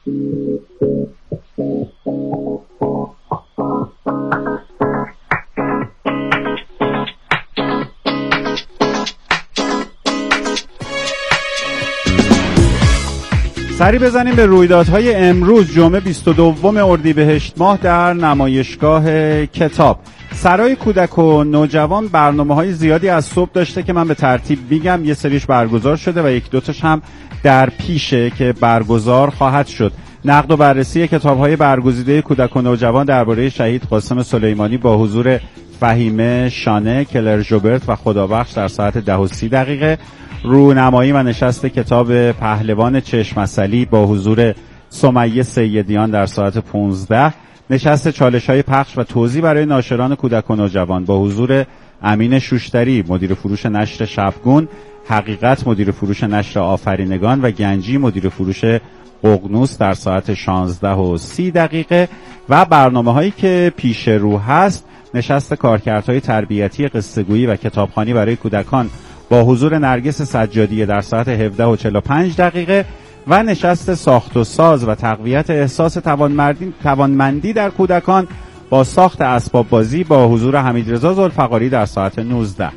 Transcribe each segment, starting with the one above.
سری بزنیم به رویدادهای امروز جمعه 22 اردیبهشت ماه در نمایشگاه کتاب. سرای کودک و نوجوان برنامه‌های زیادی از صبح داشته که من به ترتیب میگم. یه سریش برگزار شده و یک دوتاش هم در پیشه که برگزار خواهد شد. نقد و بررسی کتاب‌های برگزیده کودک و نوجوان درباره شهید قاسم سلیمانی با حضور فهیمه شانه، کلر ژوبرت و خدابخش در ساعت 10:30. رونمایی و نشست کتاب پهلوان چشم عسلی با حضور سمیه سیدیان در ساعت 15. نشست چالش‌های پخش و توزیع برای ناشران کودک و نوجوان با حضور امین شوشتری مدیر فروش نشر شبگون، حقیقت مدیر فروش نشر آفرینگان و گنجی مدیر فروش ققنوس در ساعت 16:30 و برنامه‌هایی که پیش رو هست: نشست کارکردهای تربیتی قصه‌گویی و کتابخوانی برای کودکان با حضور نرگس سجادی در ساعت 17:45 و نشست ساخت و ساز و تقویت احساس توانمندی در کودکان با ساخت اسباب بازی با حضور حمیدرضا ذوالفقاری در ساعت 19.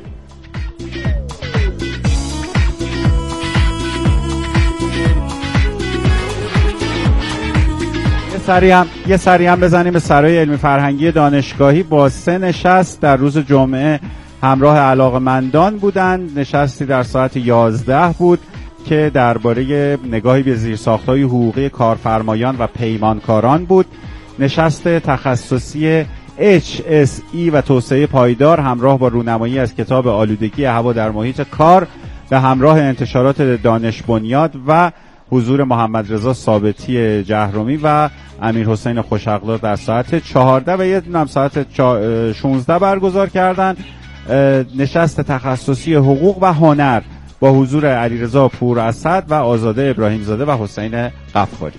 یه سری هم بزنیم به سرای علمی فرهنگی دانشگاهی با 3 نشست در روز جمعه همراه علاقه‌مندان بودند. نشستی در ساعت 11 بود که درباره نگاهی به زیرساخت‌های حقوقی کارفرمایان و پیمانکاران بود. نشست تخصصی HSE و توسعه پایدار همراه با رونمایی از کتاب آلودگی هوا در محیط کار به همراه انتشارات دانش بنیاد و حضور محمد رضا ثابتی جهرمی و امیر حسین خوش‌اخلاق در ساعت 14 و یه دونم ساعت 16 برگزار کردند. نشست تخصصی حقوق و هنر با حضور علیرضا پوراسد و آزاده ابراهیم زاده و حسین غفاری.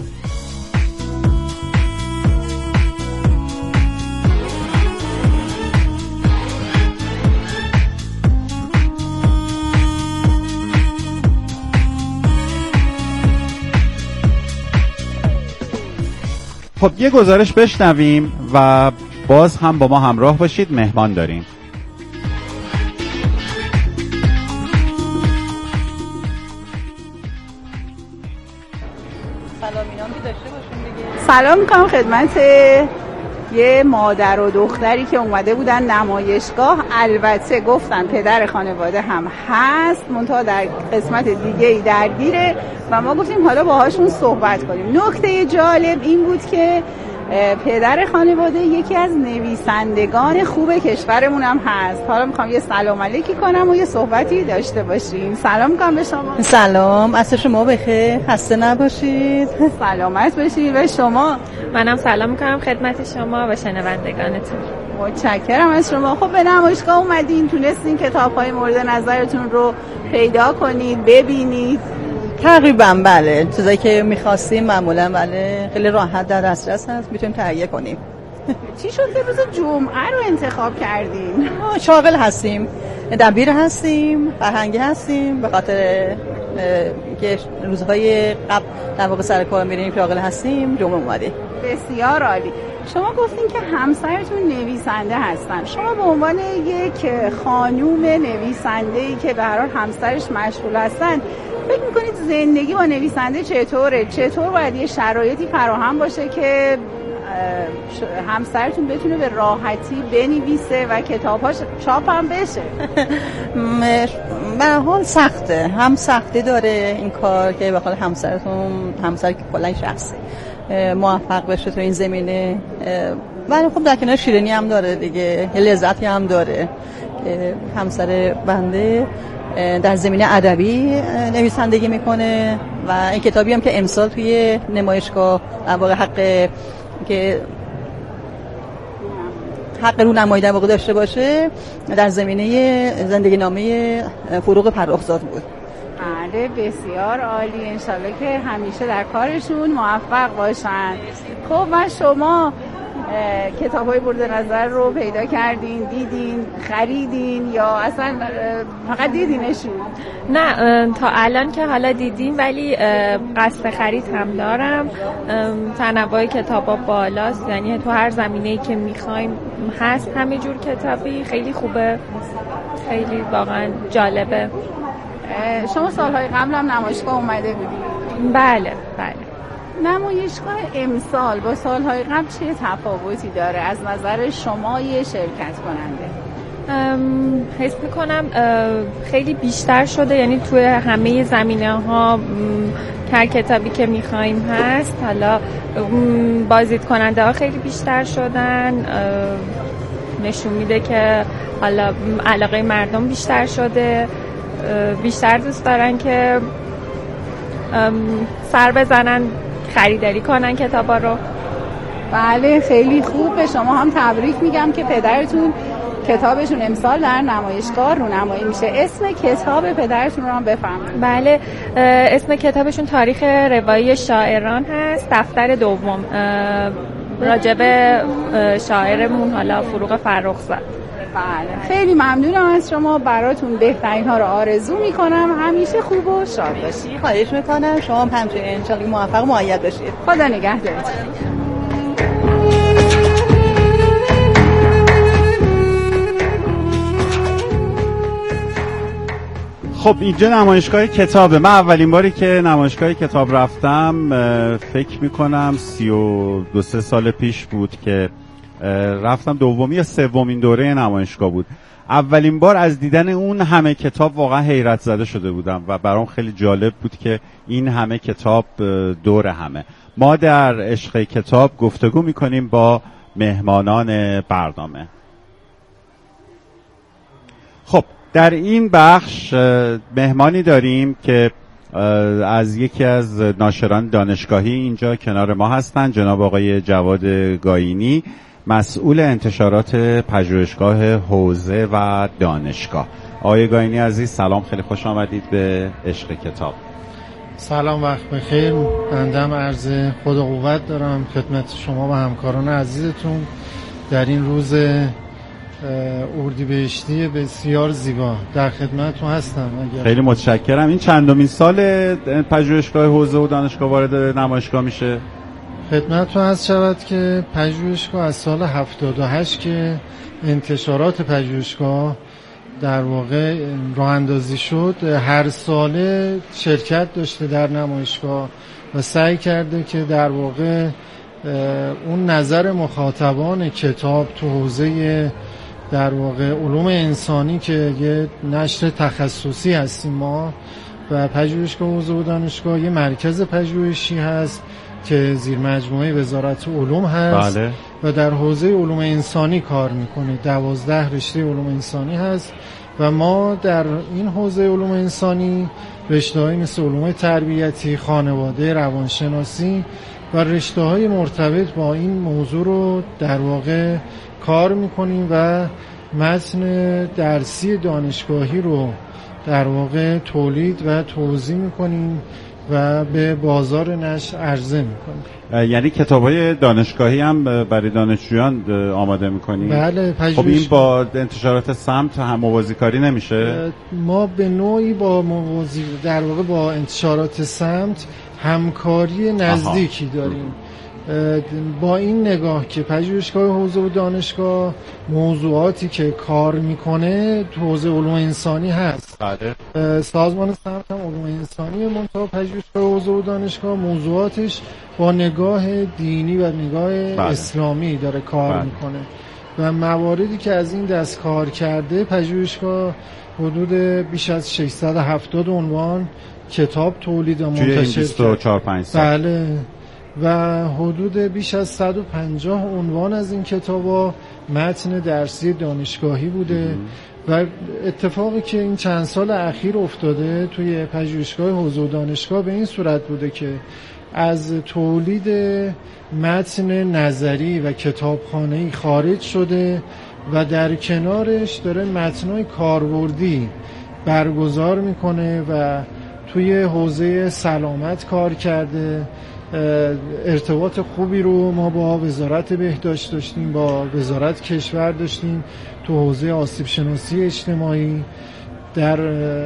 خب یه گزارش بشنویم و باز هم با ما همراه باشید. مهمان داریم. سلام میکنم خدمت یه مادر و دختری که اومده بودن نمایشگاه. البته گفتن پدر خانواده هم هست، منتها در قسمت دیگه‌ای درگیره و ما گفتیم حالا باهاشون صحبت کنیم. نکته جالب این بود که پدر خانواده یکی از نویسندگان خوب کشورمون هم هست. حالا میخوام یه سلام علیکی کنم و یه صحبتی داشته باشیم. سلام میکنم به شما. سلام، عصر شما بخیر، خسته نباشید. سلامت باشید. به شما منم سلام میکنم خدمت شما و شنوندگانتون. متشکرم از شما. خب به نمایشگاه اومدین، تونستین کتاب‌های مورد نظرتون رو پیدا کنید، ببینید؟ تقریبا بله، چیزایی که می‌خواستیم معمولا بله خیلی راحت در دسترس هست، میتونیم تهیه کنیم. چی شد که روز جمعه رو انتخاب کردین؟ شاغل هستیم، دبیر هستیم، فرهنگی هستیم، به خاطر که روزهای قبل در واقع سر کار میریم شاغل هستیم، جمعه اومدیم. بسیار عالی. شما گفتین که همسرتون نویسنده هستن. شما به عنوان یک خانوم نویسنده‌ای که به هر حال همسرش مشغول هستن، فکر میکنید زندگی با نویسنده چطوره؟ چطور باید یه شرایطی فراهم باشه که همسرتون بتونه به راحتی بنویسه و کتاب‌هاش چاپ هم بشه؟ به هر حال سخته، هم سختی داره این کار که به خاطر همسر که کلا شخصی موفق بشه تو این زمینه، ولی خب در کنار شیرینی هم داره دیگه، یه لذتی هم داره که همسر بنده در زمینه ادبی نویسندگی میکنه و این کتابی هم که امسال توی نمایشگاه در واقع حق رونمایی در واقع داشته باشه در زمینه زندگی نامه فروغ فرخزاد بود. بله بسیار عالی، انشالله که همیشه در کارشون موفق باشن. خب و شما کتاب‌های مورد نظر رو پیدا کردین، دیدین، خریدین یا اصلا فقط دیدینشون؟ نه تا الان که حالا دیدیم، ولی قصد خرید هم دارم. تنوع کتابا بالاست، یعنی تو هر زمینه‌ای که می‌خوایم هست همه جور کتابی. خیلی خوبه، خیلی واقعا جالبه. شما سال‌های قبل هم نمایشگاه اومده بودید؟ بله. نمایشگاه امسال با سال‌های قبل چه تفاوتی داره از نظر شما یه شرکت کننده؟ حس میکنم خیلی بیشتر شده، یعنی توی همه زمینه‌ها هر کتابی که میخوایم هست. حالا بازدید کننده ها خیلی بیشتر شدن، نشون میده که حالا علاقه مردم بیشتر شده، بیشتر دوست دارن که سر بزنن خریداری کنن کتابا رو. بله خیلی خوب. به شما هم تبریک میگم که پدرتون کتابشون امسال در نمایشگاه رونمایی میشه. اسم کتاب پدرتون رو هم بفرمایید. بله، اسم کتابشون تاریخ روایی شاعران هست، دفتر دوم، راجب شاعرمون حالا فروغ فرخزاد. بله خیلی ممنونم از شما، براتون بهترین ها رو آرزو میکنم، همیشه خوب و شاد باشید. خواهش میکنم، شما هم همچنین انشالله موفق و مؤید باشید. خدا نگهدارتون. خب اینجا نمایشگاه کتابه. من اولین باری که نمایشگاه کتاب رفتم فکر میکنم 32-33 سال پیش بود که رفتم. دومی یا سومین دوره نمایشگاه بود. اولین بار از دیدن اون همه کتاب واقعا حیرت زده شده بودم و برام خیلی جالب بود که این همه کتاب دور همه. ما در عشق کتاب گفتگو میکنیم با مهمانان برنامه. خب در این بخش مهمانی داریم که از یکی از ناشران دانشگاهی اینجا کنار ما هستند، جناب آقای جواد گاینی، مسئول انتشارات پژوهشگاه حوزه و دانشگاه. آقای گاینی عزیز سلام، خیلی خوش آمدید به عشق کتاب. سلام، وقت بخیر. بندم عرض خود و قوت دارم خدمت شما و همکاران عزیزتون در این روز اردیبهشتی بسیار زیبا. در خدمتتون هستم. خیلی متشکرم. این چندمین سال پژوهشگاه حوزه و دانشگاه وارد نمایشگاه میشه؟ خدمتتون عرض شود که پژوهشگاه از سال 78 که انتشارات پژوهشگاه در واقع راه اندازی شد، هر ساله شرکت داشته در نمایشگاه و سعی کرده که در واقع اون نظر مخاطبان کتاب تو حوزه در واقع علوم انسانی که یه نشر تخصصی هستیم ما و پژوهشگاه حوزه و دانشگاه یه مرکز پژوهشی هست که زیر مجموعه وزارت علوم هست. بله. و در حوزه علوم انسانی کار میکنه. 12 رشته علوم انسانی هست و ما در این حوزه علوم انسانی رشته‌هایی مثل علوم تربیتی، خانواده، روانشناسی و رشته‌های مرتبط با این موضوع رو در واقع کار میکنیم و متن درسی دانشگاهی رو در واقع تولید و توزیع میکنیم و به بازار نشر عرضه میکنیم. یعنی کتاب‌های دانشگاهی هم برای دانشجویان آماده میکنیم؟ بله. خب این با انتشارات سمت هم موازی کاری نمیشه؟ ما به نوعی با موازی در واقع با انتشارات سمت همکاری نزدیکی داریم. با این نگاه که پژوهشگاه حوزه و دانشگاه موضوعاتی که کار میکنه تو حوزه علوم انسانی هست. بله. سازمان سمت هم علوم انسانی، منتها پژوهشگاه حوزه و دانشگاه موضوعاتش با نگاه دینی و نگاه اسلامی داره کار میکنه و مواردی که از این دست کار کرده پژوهشگاه حدود بیش از 670 عنوان کتاب تولید و منتشر کرد. بله. و حدود بیش از 150 عنوان از این کتابا متن درسی دانشگاهی بوده و اتفاقی که این چند سال اخیر افتاده توی پژوهشگاه حوزه و دانشگاه به این صورت بوده که از تولید متن نظری و کتابخانه‌ای خارج شده و در کنارش داره متن‌های کاربردی برگزار میکنه و توی حوزه سلامت کار کرده، ارتباط خوبی رو ما با وزارت بهداشت داشتیم، با وزارت کشور داشتیم تو حوزه آسیب شناسی اجتماعی، در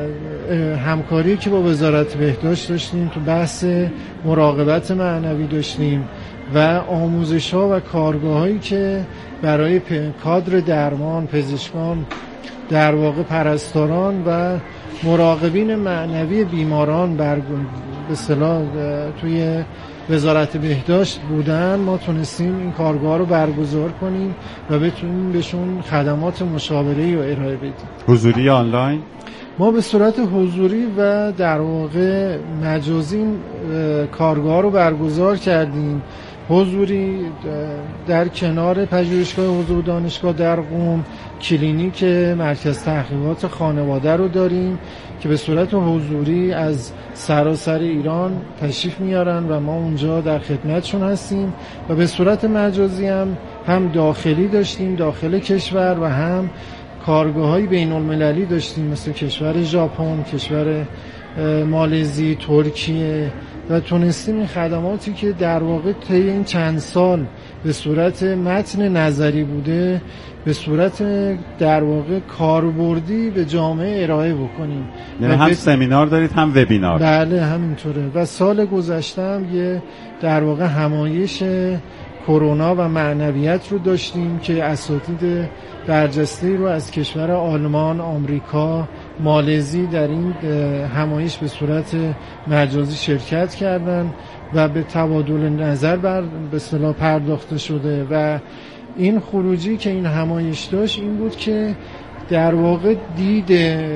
همکاری که با وزارت بهداشت داشتیم تو بحث مراقبت معنوی داشتیم و آموزش‌ها و کارگاه‌هایی که برای کادر درمان، پزشکان، در واقع پرستاران و مراقبین معنوی بیماران به اصطلاح توی وزارت بهداشت بودن، ما تونستیم این کارگاه رو برگزار کنیم و بتونیم بهشون خدمات مشاوره‌ای رو ارائه بدیم. حضوری یا آنلاین؟ ما به صورت حضوری و در واقع مجازی کارگاه رو برگزار کردیم. حضوری در کنار پژوهشگاه حوزه و دانشگاه در قم کلینیک مرکز تحقیقات خانواده رو داریم که به صورت حضوری از سراسر ایران تشریف میارن و ما اونجا در خدمتشون هستیم و به صورت مجازی هم داخلی داشتیم داخل کشور و هم کارگاه‌های بین‌المللی داشتیم مثل کشور ژاپن، کشور مالزی، ترکیه و تونستیم این خدماتی که در واقع طی این چند سال به صورت متن نظری بوده به صورت در واقع کاربردی به جامعه ارائه بکنیم. یعنی هم سمینار دارید هم وبینار؟ بله همینطوره. و سال گذشته هم یه در واقع همایش کرونا و معنویت رو داشتیم که اساتید برجسته رو از کشور آلمان، آمریکا، مالزی در این همایش به صورت مجازی شرکت کردن و به تبادل نظر به اصطلاح پرداخته شده و این خروجی که این همایش داشت این بود که در واقع دید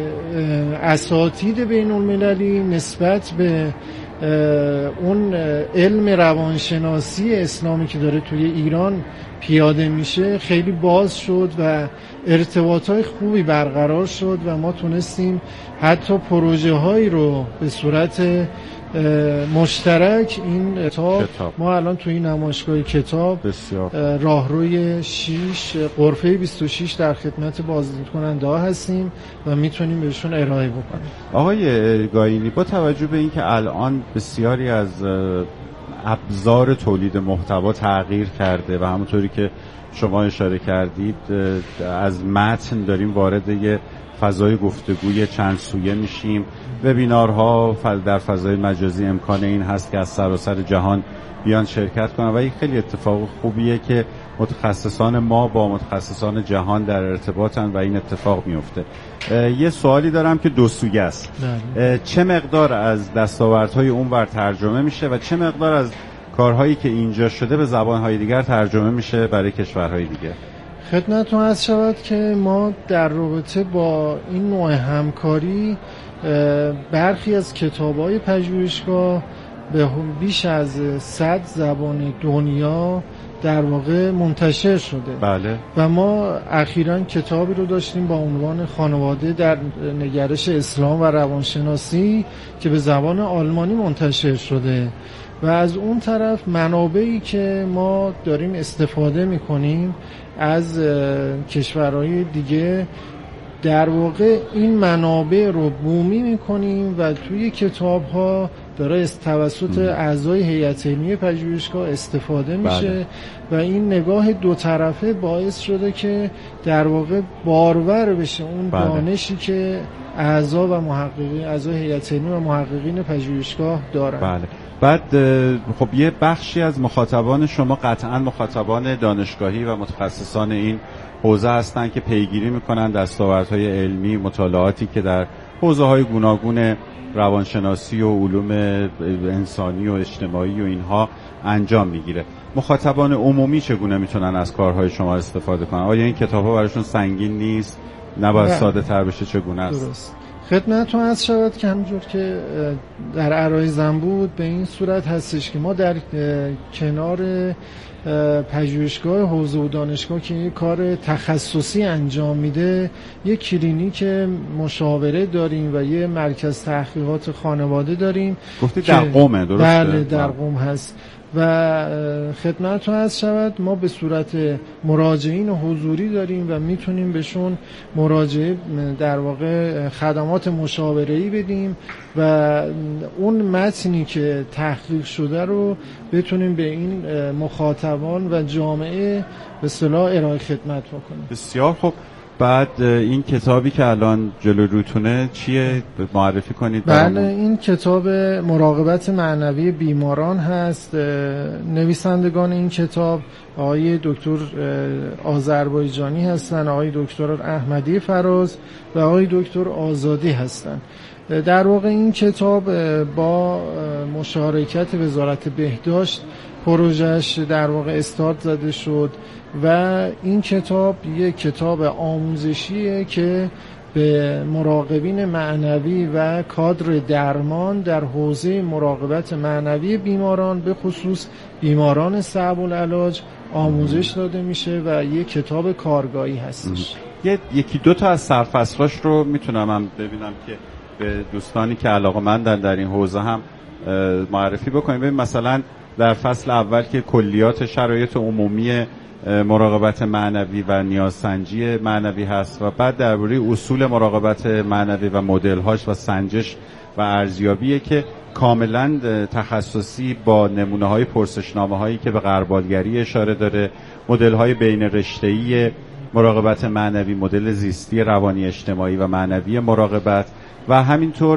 اساتید بین المللی نسبت به اون علم روانشناسی اسلامی که داره توی ایران پیاده میشه خیلی باز شد و ارتباطات خوبی برقرار شد و ما تونستیم حتی پروژه هایی رو به صورت مشترک این کتاب ما الان توی نمایشگاه کتاب راهروی 6 غرفه 26 در خدمت بازدید کننده ها هستیم و میتونیم بهشون ارائه بکنیم. آقای گاینی، با توجه به اینکه الان بسیاری از ابزار تولید محتوا تغییر کرده و همونطوری که شما اشاره کردید از متن داریم وارد یه فضای گفتگوی چند سویه میشیم، وبینارها در فضای مجازی امکان این هست که از سراسر جهان بیان شرکت کنن و این خیلی اتفاق خوبیه که متخصصان ما با متخصصان جهان در ارتباطن و این اتفاق میفته. یه سوالی دارم که دو سویه است. چه مقدار از دستاوردهای اونور ترجمه میشه و چه مقدار از کارهایی که اینجا شده به زبانهای دیگر ترجمه میشه برای کشورهای دیگه؟ خدمتتون عرض شود که ما در رابطه با این نوع همکاری برخی از کتاب‌های پژوهشگاه به بیش از 100 زبان دنیا در واقع منتشر شده. بله. و ما اخیراً کتابی رو داشتیم با عنوان خانواده در نگرش اسلام و روانشناسی که به زبان آلمانی منتشر شده و از اون طرف منابعی که ما داریم استفاده می‌کنیم از کشورهای دیگه در واقع این منابع رو بومی میکنیم و توی کتاب‌ها داره از توسط اعضای هیئت علمی پژوهشگاه استفاده میشه. بله. و این نگاه دو طرفه باعث شده که در واقع بارور بشه اون بله. دانشی که اعضا و محققین، اعضای هیئت علمی و محققین پژوهشگاه دارن. بله. بعد خب یه بخشی از مخاطبان شما قطعا مخاطبان دانشگاهی و متخصصان این حوزه هستن که پیگیری میکنن دستاوردهای علمی، مطالعاتی که در حوزه‌های گوناگون روانشناسی و علوم انسانی و اجتماعی و اینها انجام میگیره. مخاطبان عمومی چگونه میتونن از کارهای شما استفاده کنن؟ آیا این کتاب‌ها براشون سنگین نیست؟ نباید ساده تر بشه؟ چگونه است؟ درست. خدمتتون عرض شود که همونجور که در عرایزم بود به این صورت هستش که ما در کنار پژوهشگاه حوزه و دانشگاه که یک کار تخصصی انجام میده یک کلینیک مشاوره داریم و یه مرکز تحقیقات خانواده داریم. گفتید در قم، درسته؟ بله در قم هست و خدمتتون عرض شود ما به صورت مراجعین حضوری داریم و میتونیم بهشون مراجعه در واقع خدمات مشاوره‌ای بدیم و اون متنی که تحقیق شده رو بتونیم به این مخاطبان و جامعه به اصطلاح ارائه خدمت بکنیم. بسیار خوب. بعد این کتابی که الان جلو روتونه چیه؟ معرفی کنید. بله، این کتاب مراقبت معنوی بیماران هست. نویسندگان این کتاب آقای دکتر آذربایجانی هستن، آقای دکتر احمدی فراز و آقای دکتر آزادی هستن. در واقع این کتاب با مشارکت وزارت بهداشت پروژهش در واقع استارت زده شد و این کتاب یک کتاب آموزشیه که به مراقبین معنوی و کادر درمان در حوزه مراقبت معنوی بیماران به خصوص بیماران صعب العلاج آموزش داده میشه و یک کتاب کارگاهی هستش. یکی دو تا از سرفصلاش رو میتونم هم ببینم که به دوستانی که علاقه‌مندن در این حوزه هم معرفی بکنیم. ببین مثلا در فصل اول که کلیات شرایط عمومی مراقبت معنوی و نیازسنجی معنوی هست و بعد درباره اصول مراقبت معنوی و مدل‌هاش و سنجش و ارزیابیه که کاملا تخصصی با نمونه‌های پرسشنامه‌هایی که به غربالگری اشاره داره، مدل‌های بین رشته‌ای مراقبت معنوی، مدل زیستی روانی اجتماعی و معنوی مراقبت و همینطور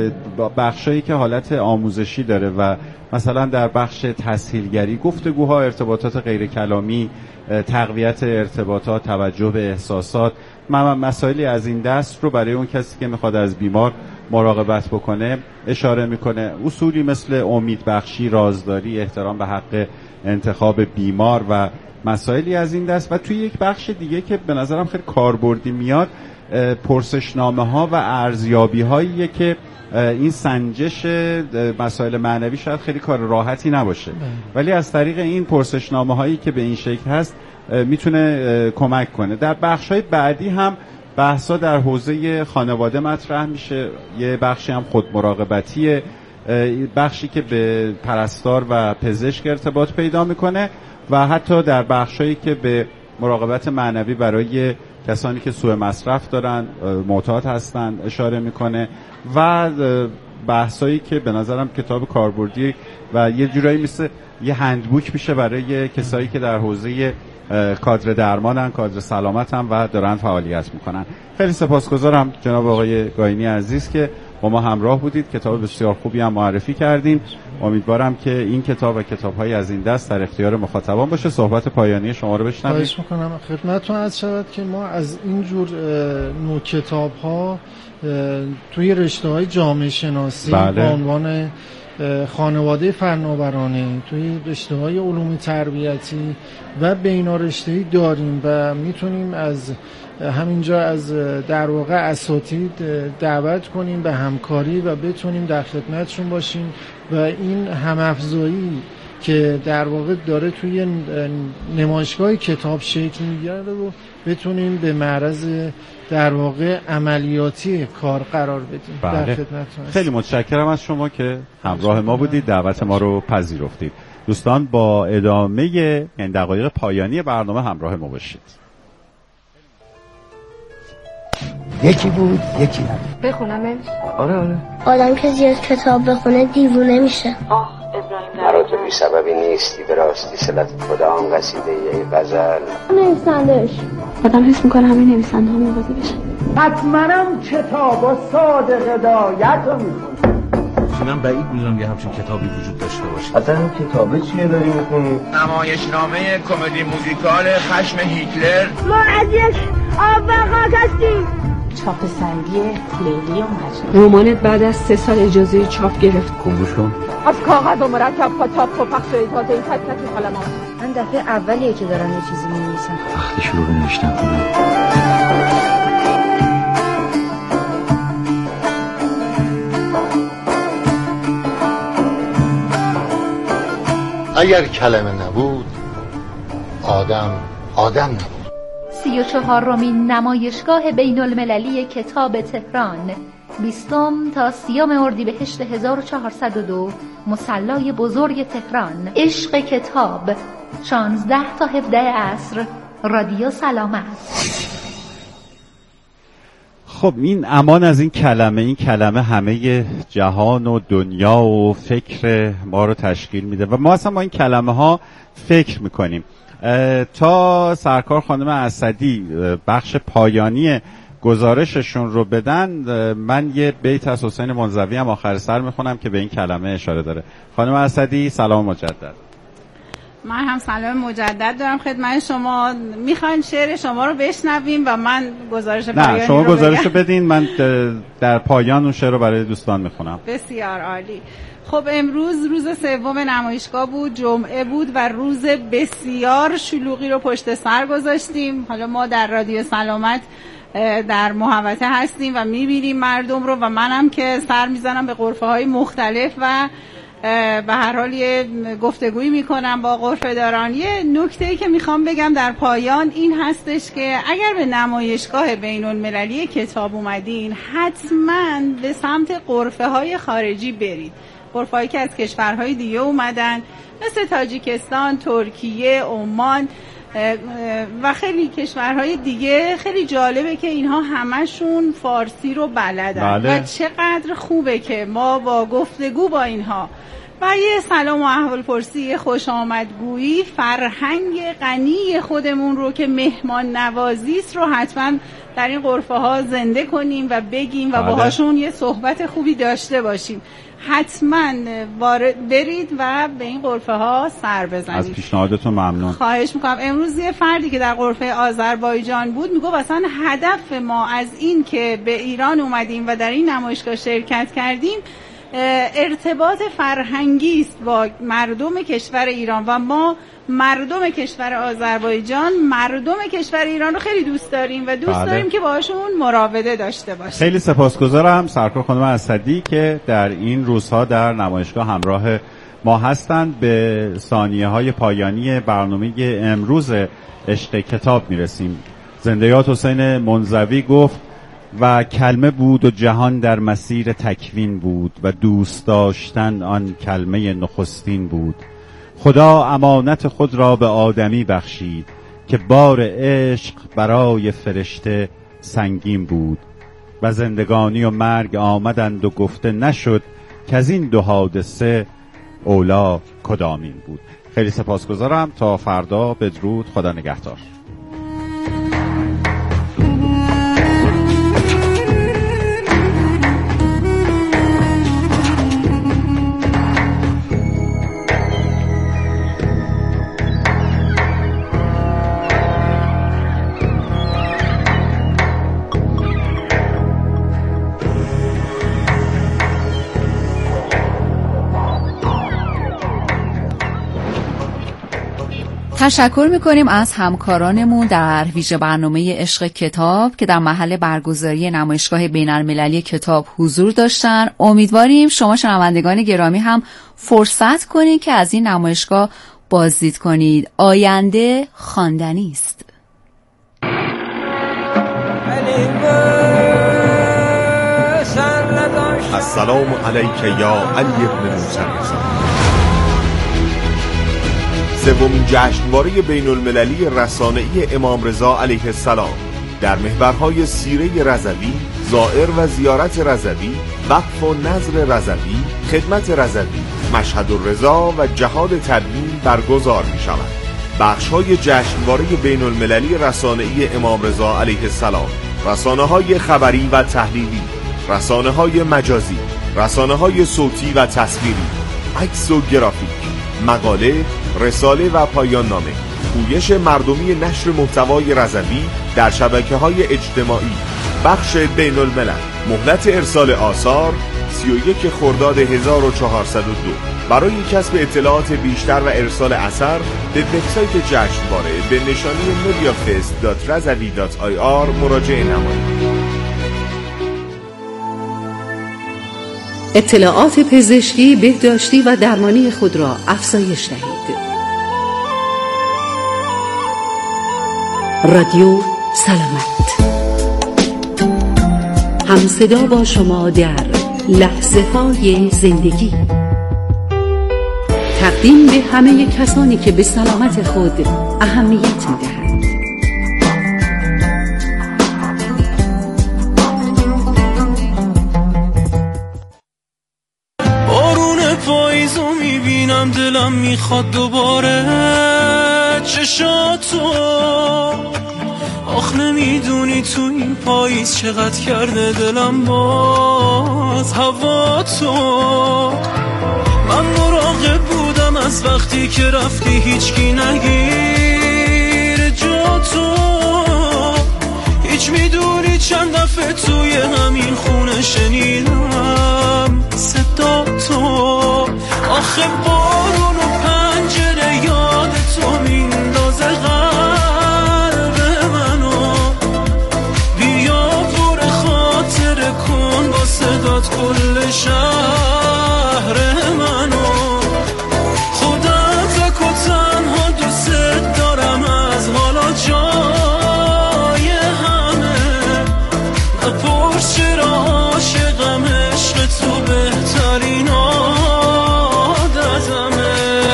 بخشایی که حالت آموزشی داره و مثلا در بخش تسهیلگری گفتگوها، ارتباطات غیر کلامی، تقویت ارتباطات، توجه به احساسات، مسائلی از این دست رو برای اون کسی که میخواد از بیمار مراقبت بکنه اشاره میکنه. اصولی مثل امیدبخشی، رازداری، احترام به حق انتخاب بیمار و مسائلی از این دست. و توی یک بخش دیگه که به نظرم خیلی کاربردی میاد پرسشنامه ها و ارزیابی هاییه که این سنجش مسائل معنوی شاید خیلی کار راحتی نباشه ولی از طریق این پرسشنامه هایی که به این شکل هست میتونه کمک کنه. در بخش های بعدی هم بحثا در حوزه خانواده مطرح میشه، یه بخشی هم خود مراقبتیه، بخشی که به پرستار و پزشک ارتباط پیدا میکنه و حتی در بخشایی که به مراقبت معنوی برای کسانی که سوء مصرف دارن، معتاد هستن اشاره میکنه و بحثایی که به نظرم کتاب کاربردی و یه جورایی مثل یه هندبوک میشه برای کسایی که در حوزه کادر درمانن، کادر سلامتن و دارن فعالیت میکنن. خیلی سپاسگزارم جناب آقای گاینی عزیز که با ما همراه بودید. کتاب بسیار خوبی هم معرفی کردین. امیدوارم که این کتاب و کتاب‌های از این دست در اختیار مخاطبان باشه. صحبت پایانی شما رو بشنویم. خواهش می‌کنم. خدمتتون عرض شود که ما از این جور نوع کتاب‌ها توی رشته‌های جامعه شناسی با عنوان خانواده فناورانه، توی رشته‌های علوم تربیتی و بینارشته‌ای داریم و میتونیم از همینجا از در واقع اساتید دعوت کنیم به همکاری و بتونیم در خدمتشون باشیم و این هم‌افزایی که در واقع داره توی نمایشگاه کتاب شکل میگیره رو بتونیم به معرض در واقع عملیاتی کار قرار بدیم. بله. در خدمتتون. خیلی متشکرم از شما که همراه ما بودید، دعوت ما رو پذیرفتید. دوستان با ادامه یعنی دقایق پایانی برنامه همراه ما باشید. یکی بود یکی نبود. بخونمش؟ آره. آدم که زیاد کتاب بخونه دیوونه میشه. مرا تو بی سببی نیستی به راستی صلت خدا آن قصیده ی غزل. نویسندش آدم حس میکنه همه نویسنده ها موازی بشن. حتماً کتابا صادق هدایت رو میخونه. من بعید میدونم یه همچین کتابی وجود داشته باشه. اصلا این کتابه چیه داری میخونی؟ نمایشنامه کمدی موزیکال خشم هیتلر. ما از یک آفاقات هستیم. چاپ سنگی لیلی و مجنون. رمانت بعد از 3 سال اجازه چاپ گرفت. گوش کن. از کاغذ و مرکب تا تاپ و پخش تازه این تک تک قلم‌ها. من دفعه اولیه که دارم یه چیزی می‌نویسم. وقتی شروع نوشتن کنم. اگر کلمه نبود آدم نبود. 34مین نمایشگاه بین المللی کتاب تهران 20 تا 30 اردیبهشت 1402 مصلای بزرگ تهران. عشق کتاب 16 تا 17 عصر. رادیو سلامت. خب این امان از این کلمه همه جهان و دنیا و فکر ما رو تشکیل میده و ما اصلا با این کلمه ها فکر میکنیم. تا سرکار خانم اسدی بخش پایانی گزارششون رو بدن، من یه بیت از حسین منزوی هم آخر سر میخونم که به این کلمه اشاره داره. خانم اسدی سلام مجدد. من هم سلام مجدد دارم خدمت شما. میخواین شعر شما رو بشنویم و من گزارش پایانی نه شما رو گزارش رو بدین، من در پایان اون شعر رو برای دوستان میخونم. بسیار عالی. خب امروز روز سوم نمایشگاه بود، جمعه بود و روز بسیار شلوغی رو پشت سر گذاشتیم. حالا ما در رادیو سلامت در محوطه هستیم و میبینیم مردم رو و منم که سر میزنم به غرفه‌های مختلف و به هر حال یه گفتگویی میکنم با غرفه‌داران. یه نکته‌ای که میخوام بگم در پایان این هستش که اگر به نمایشگاه بین‌المللی کتاب اومدین حتما به سمت غرفه‌های خارجی برید. غرفه‌هایی که از کشورهای دیگه اومدن مثل تاجیکستان، ترکیه، عمان و خیلی کشورهای دیگه. خیلی جالبه که اینها همشون فارسی رو بلدن. بله. و چقدر خوبه که ما با گفتگو با اینها و یه سلام و احوالپرسی، یه خوش آمدگویی، فرهنگ غنی خودمون رو که مهمان نوازی است رو حتما در این غرفه ها زنده کنیم و بگیم و باهاشون یه صحبت خوبی داشته باشیم. حتما برید و به این غرفه ها سر بزنید. از پیشنهادتون ممنون. خواهش میکنم. امروز یه فردی که در غرفه آذربایجان بود میگه اصلا هدف ما از این که به ایران اومدیم و در این نمایشگاه شرکت کردیم ارتباط فرهنگی است با مردم کشور ایران و ما مردم کشور آذربایجان مردم کشور ایران رو خیلی دوست داریم و دوست داریم که باهاشون مراوده داشته باشیم. خیلی سپاسگزارم سرکار خانم اسدی که در این روزها در نمایشگاه همراه ما هستند. به ثانیه‌های پایانی برنامه امروز عشق کتاب میرسیم. زنده یاد حسین منزوی گفت و کلمه بود و جهان در مسیر تکوین بود و دوست داشتن آن کلمه نخستین بود. خدا امانت خود را به آدمی بخشید که بار عشق برای فرشته سنگین بود و زندگانی و مرگ آمدند و گفته نشد که از این دو حادثه اولا کدامین بود. خیلی سپاسگزارم. تا فردا بدرود. خدا نگهدار. تشکر میکنیم از همکارانمون در ویژه برنامه عشق کتاب که در محل برگزاری نمایشگاه بین‌المللی کتاب حضور داشتن. امیدواریم شما شنوندگان گرامی هم فرصت کنید که از این نمایشگاه بازدید کنید. آینده خواندنی است. السلام علیک یا علی ابن موسی رضا. سومین جشنواره بین‌المللی رسانه‌ای امام رضا علیه السلام در محورهای سیره رضوی، زائر و زیارت رضوی، وقف و نظر رضوی، خدمت رضوی، مشهد الرضا و جهاد تدوین برگزار می شود. بخش‌های جشنواره بین‌المللی رسانه‌ای امام رضا علیه السلام: رسانه‌های خبری و تحلیلی، رسانه‌های مجازی، رسانه‌های صوتی و تصویری، عکس و گرافیک، مقاله، رساله و پایان نامه، پویش مردمی نشر محتوای رضوی در شبکه‌های اجتماعی، بخش بین‌الملل. مهلت ارسال آثار 31 خرداد 1402. برای کسب اطلاعات بیشتر و ارسال اثر به وبسایت جشنواره به نشانی mediafest.razavi.ir مراجعه نمایید. اطلاعات پزشکی، بهداشتی و درمانی خود را افزایش دهید. رادیو سلامت، همصدا با شما در لحظه های زندگی. تقدیم به همه کسانی که به سلامت خود اهمیت می‌دهند. بارون پاییزو میبینم دلم میخواد دوباره چشاتو، آخ نمیدونی تو این پاییز چقدر کرده دلم باز هوا تو. من مراقب بودم از وقتی که رفتی هیچکی نگیر جا تو. هیچ میدونی چند دفعه توی همین خونه شنیدم صدا تو. آخه بارون و پنجره یاد تو میندازه قلب منو. بیا پر خاطر کن با صدات کل شهر منو. خودت و تنها دوست دارم از حالا جای همه. نپرس چرا عاشقم، عشق تو بهترین عادتمه.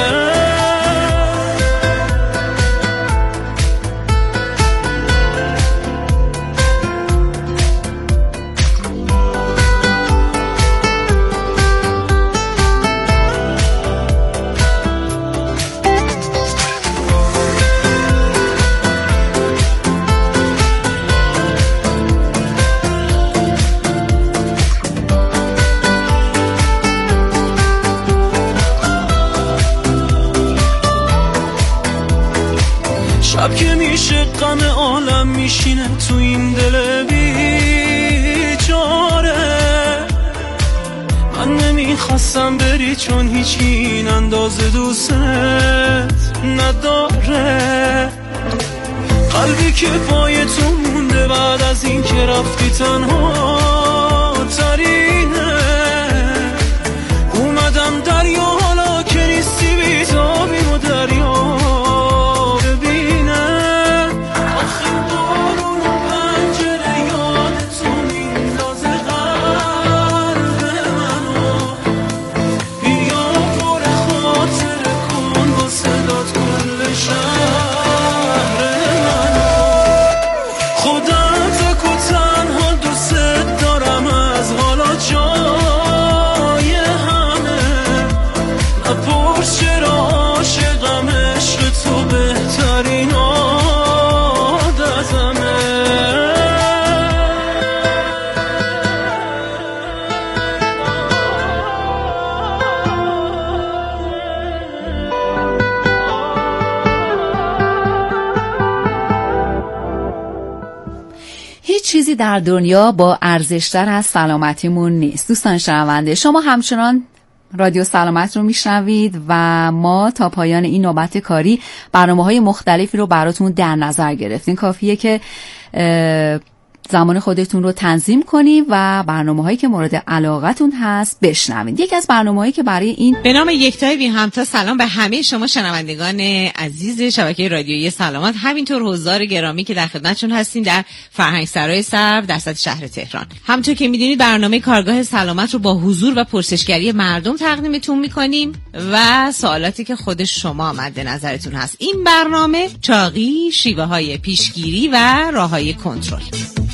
شب که میشه غم عالم میشینه تو این دل بیچاره. من نمیخواستم بری چون هیچی این اندازه دوست نداره. قلبی که پای تو مونده بعد از این که رفتی تنها ترینه. اومدم دریا حالا که نیستی بیتابیم و دریا چیزی در دنیا با ارزش‌تر از سلامتیمون نیست. دوستان شنونده، شما همچنان رادیو سلامت رو میشنوید و ما تا پایان این نوبت کاری برنامه‌های مختلفی رو براتون در نظر گرفتیم. کافیه که زمان خودتون رو تنظیم کنید و برنامه‌هایی که مورد علاقتون هست بشنوید. یکی از برنامه‌هایی که برای این به نام یکتای بی همتا سلام به همه شما شنوندگان عزیز شبکه رادیویی سلامت، همینطور حضار گرامی که در خدمتشون هستیم در فرهنگسرای سرو در سطح شهر تهران. همونطور که می‌دونید برنامه کارگاه سلامت رو با حضور و پرسشگری مردم تقدیمتون می‌کنیم و سوالاتی که خود شما مد نظرتون هست. این برنامه چاقی، شیوه‌های پیشگیری و راه‌های کنترل.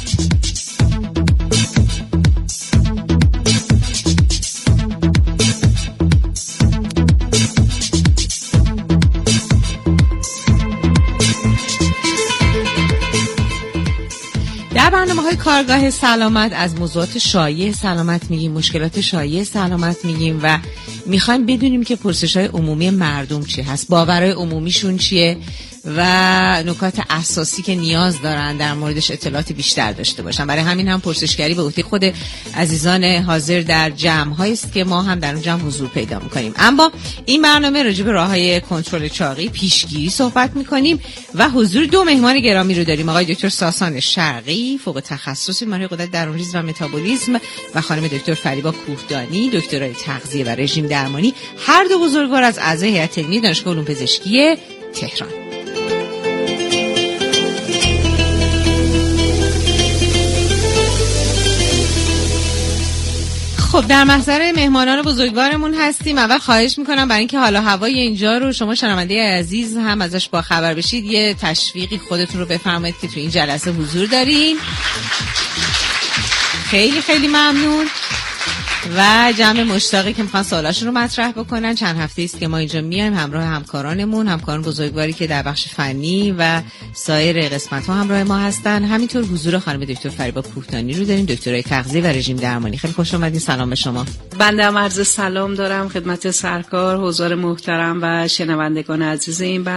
در برنامه‌های کارگاه سلامت از موضوعات شایع سلامت میگیم، مشکلات شایع سلامت میگیم و میخوایم بدونیم که پرسش‌های عمومی مردم چی هست، باورهای عمومیشون چیه و نکات اساسی که نیاز دارن در موردش اطلاعات بیشتر داشته باشن. برای همین هم پرسشگری به عهده خود عزیزان حاضر در جمع‌هایی است که ما هم در اون جمع حضور پیدا می‌کنیم. اما این برنامه راجع به راه‌های کنترل چاقی، پیشگیری صحبت می‌کنیم و حضور دو مهمان گرامی رو داریم. آقای دکتر ساسان شرقی، فوق تخصص بیماری غدد درون‌ریز و متابولیسم و خانم دکتر فریبا کوهدانی، دکترای تغذیه و رژیم درمانی، هر دو بزرگوار از اعضای هیئت علمی دانشگاه علوم پزشکی تهران. خب در محضر مهمانان بزرگوارمون هستیم. اول خواهش میکنم برای اینکه حالا هوای اینجا رو شما شنونده عزیز هم ازش با خبر بشید، یه تشویقی خودتون رو بفرمایید که تو این جلسه حضور دارین. خیلی خیلی ممنون. و جمع مشتاقی که میخوان سوالاشون رو مطرح بکنن. چند هفته است که ما اینجا میایم همراه همکاران بزرگواری که در بخش فنی و سایر قسمت‌ها همراه ما هستن. همینطور حضور خانم دکتر فریبا کوهتانی رو داریم، دکترای تغذیه و رژیم درمانی. خیلی خوش اومدین. سلام به شما. بنده هم عرض سلام دارم خدمت سرکار، حضار محترم و شنوندگان عزیز این